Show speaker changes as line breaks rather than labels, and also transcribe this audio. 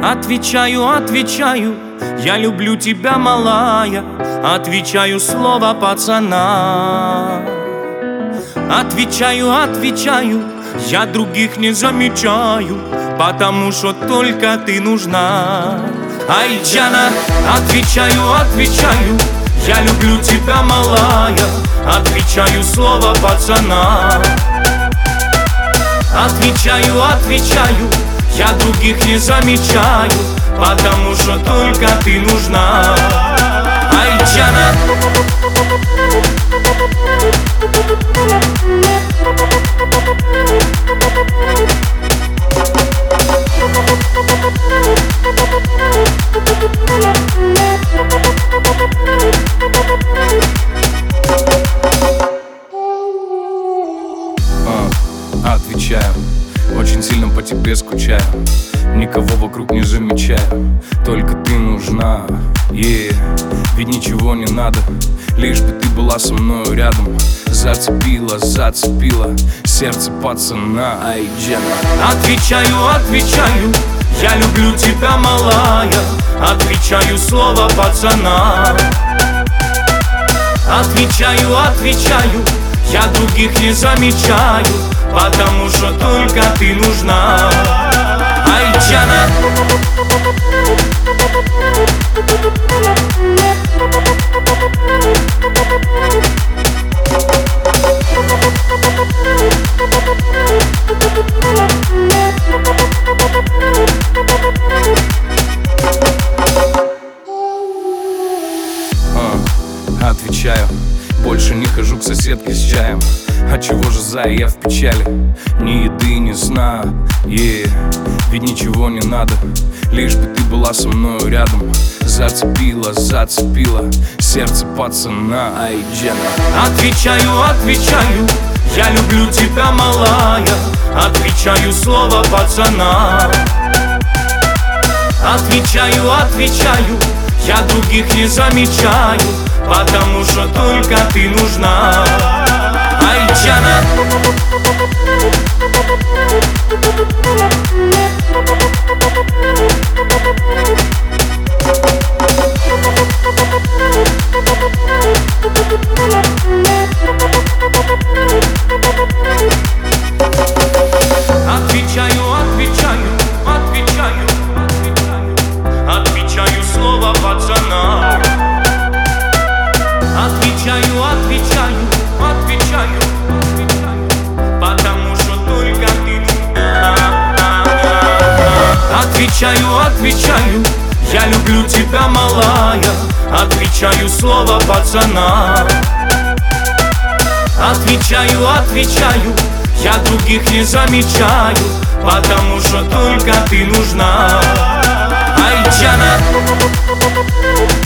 Отвечаю, отвечаю, я люблю тебя, малая. Отвечаю слово пацана. Отвечаю, отвечаю, я других не замечаю, потому что только ты нужна. Ай, Джана, отвечаю, отвечаю, я люблю тебя, малая. Отвечаю слово пацана. Отвечаю, отвечаю, я других не замечаю, потому что только ты нужна. Ай, Джана.
Отвечаю, очень сильно по тебе скучаю, никого вокруг не замечаю, только ты нужна, ведь ничего не надо, лишь бы ты была со мною рядом. Зацепила, зацепила сердце пацана. Ай, Джана.
Отвечаю, отвечаю, я люблю тебя, малая. Отвечаю слово пацана. Отвечаю, отвечаю, я других не замечаю, потому что только ты нужна. Ай, Джана.
Отвечаю, больше не хожу к соседке с чаем. А чего же, зая, я в печали? Ни еды, ни сна, ведь ничего не надо, лишь бы ты была со мною рядом. Зацепила, зацепила сердце пацана. Ай, Джана.
Отвечаю, отвечаю, я люблю тебя, малая. Отвечаю слово пацана. Отвечаю, отвечаю, я других не замечаю, потому что только ты нужна. Ай, Джана. Отвечаю, отвечаю, отвечаю, отвечаю слово пацана. Отвечаю, отвечаю, отвечаю, потому что только ты нужна. Отвечаю, отвечаю, я люблю тебя, малая. Отвечаю слово пацана. Отвечаю, отвечаю, я других не замечаю, потому что только ты нужна. Ай, Джана.